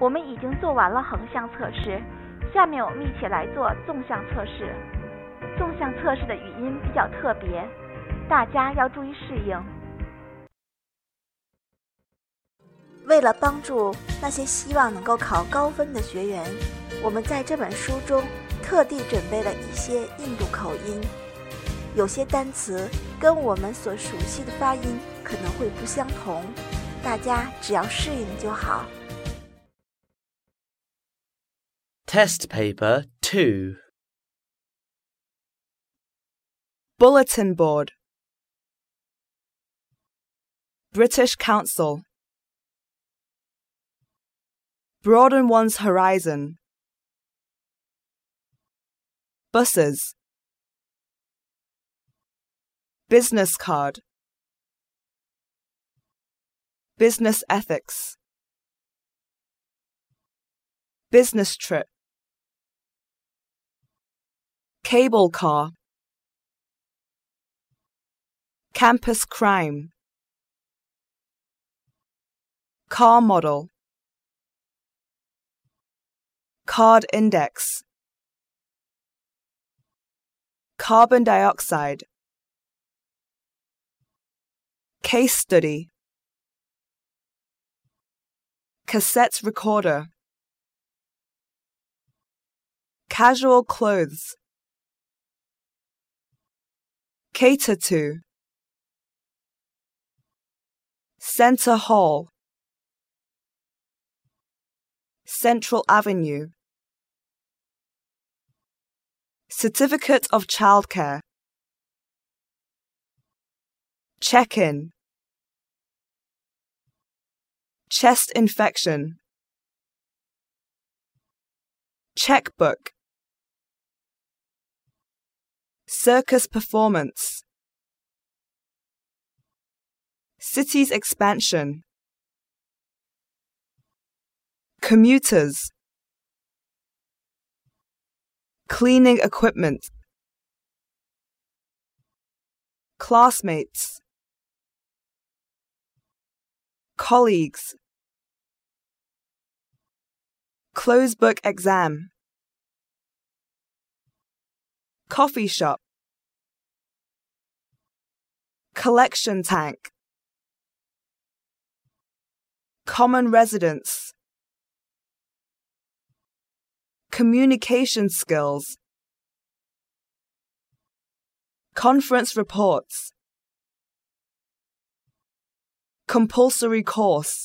我们已经做完了横向测试，下面我们一起来做纵向测试。纵向测试的语音比较特别，大家要注意适应。为了帮助那些希望能够考高分的学员，我们在这本书中特地准备了一些印度口音，有些单词跟我们所熟悉的发音可能会不相同，大家只要适应就好。 Test Paper 2 Bulletin board. British Council. Broaden one's horizon. Buses. Business card. Business ethics. Business trip. Cable car. Campus crime. Car model. Card index. Carbon dioxide. Case study. Cassette recorder. Casual clothes. Cater to. Center Hall. Central Avenue. Certificate of childcare. Check-in. Chest infection. Checkbook. Circus performance. City's expansion. Commuters. Cleaning equipment. Classmates. Colleagues. Closed book exam. Coffee shop. Collection tank. Common residence. Communication skills. Conference reports. Compulsory course.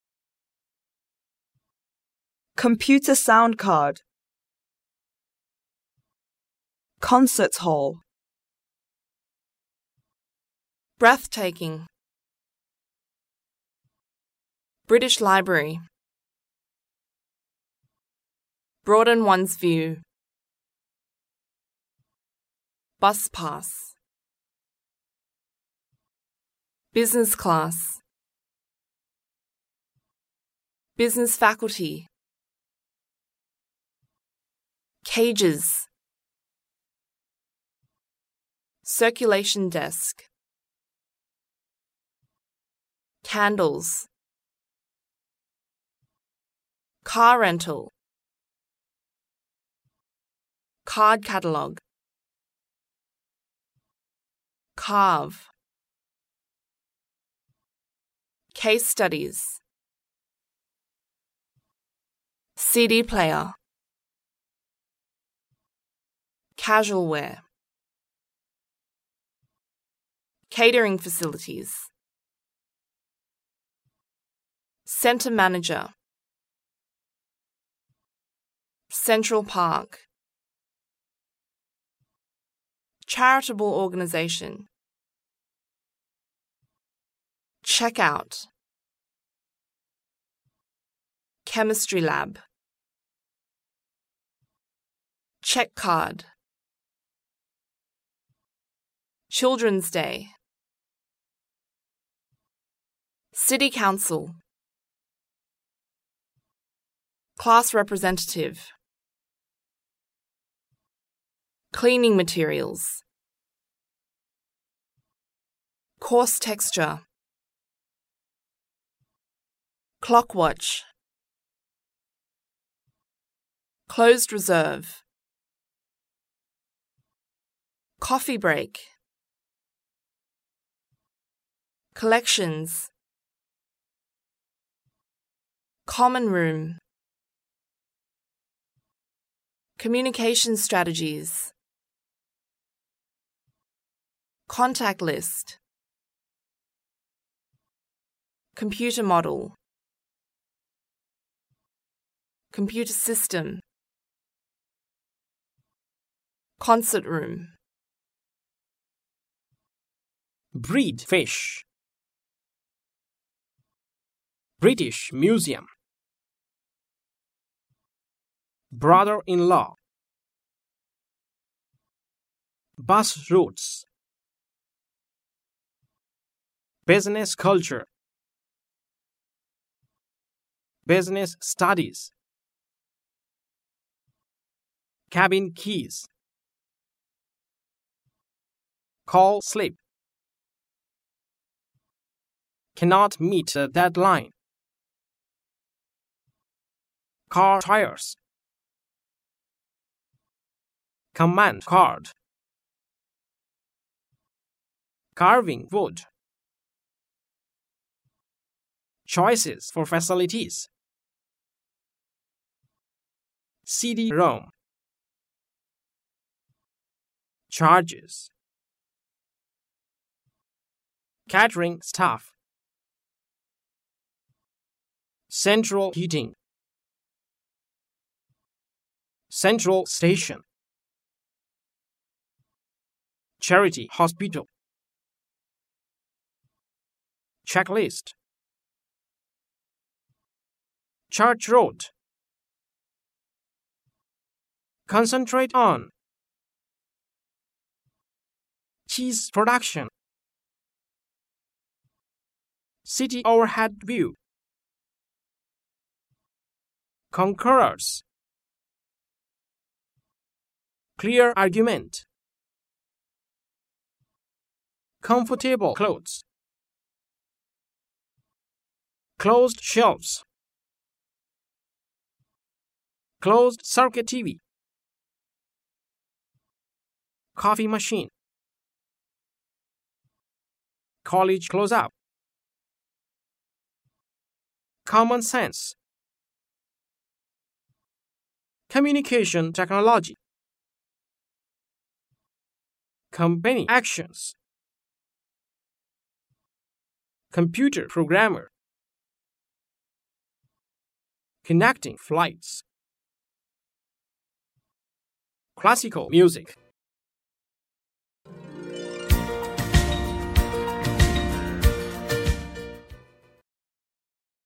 Computer sound card. Concert hall. Breathtaking. British Library. Broaden one's view. Bus pass. Business class. Business faculty. Cages. Circulation desk. Candles. Car rental. Card catalogue. Carve. Case studies. CD player. Casual wear. Catering facilities. Centre manager. Central Park. Charitable organisation. Checkout. Chemistry lab. Check card. Children's Day. City Council. Class representative. Cleaning materials. Coarse texture. Clockwatch. Closed reserve. Coffee break. Collections. Common room. Communication strategies. Contact list. Computer model. Computer system. Concert room. Breed fish. British Museum. Brother-in-law. Bus routes. Business culture. Business studies. Cabin keys. Call slip. Cannot meet the deadline. Car tires. Command card. Carving wood. Choices for facilities. CD-ROM. Charges. Catering staff. Central heating. Central station. Charity hospital. Checklist. Church road. Concentrate on. Cheese production. City overhead view. Conquerors. Clear argument. Comfortable clothes. Closed shelves. Closed circuit TV. Coffee machine. College close-up. Common sense. Communication technology. Company actions. Computer programmer. Connecting flights. Classical music.